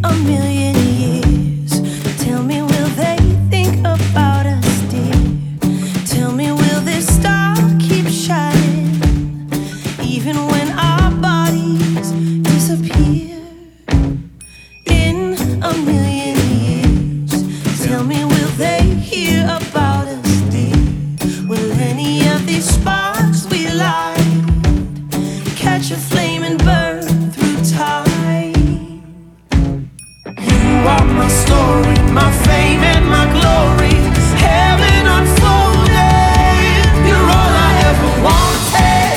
a million years. Tell me, will they think about us, dear? Tell me, will this star keep shining even when our bodies disappear? In a million years, tell me, will they hear about us, dear? Will any of these sparks we light catch a flame and burn through time? You are my story, my fame and my glory, heaven unfolding. You're all I ever wanted,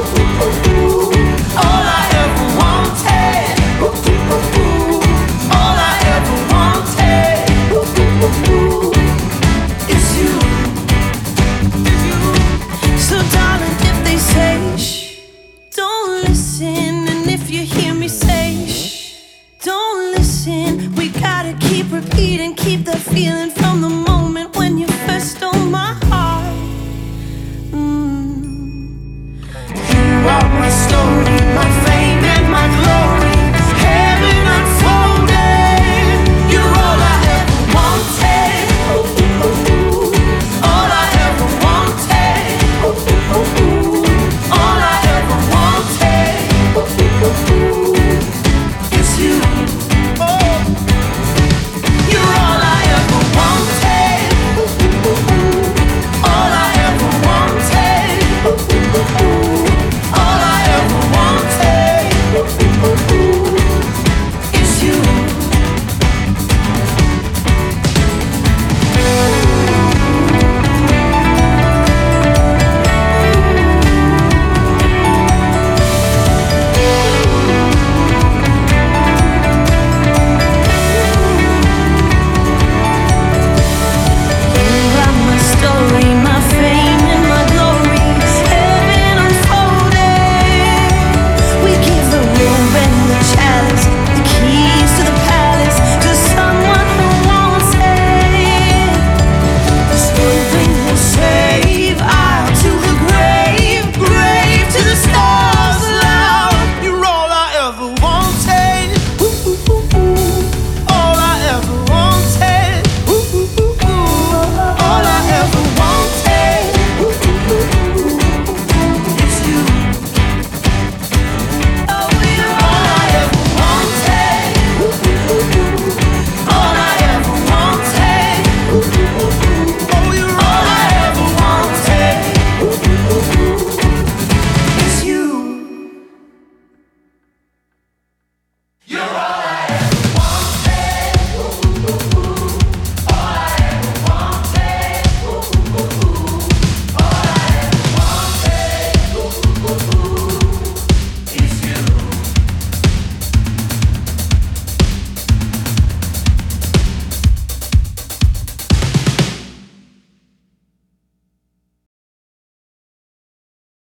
all I ever wanted, all I ever wanted is you. So darling, if they say shh, don't listen. And if you hear me say shh, don't listen. We gotta keep repeating, keep that feeling from the moment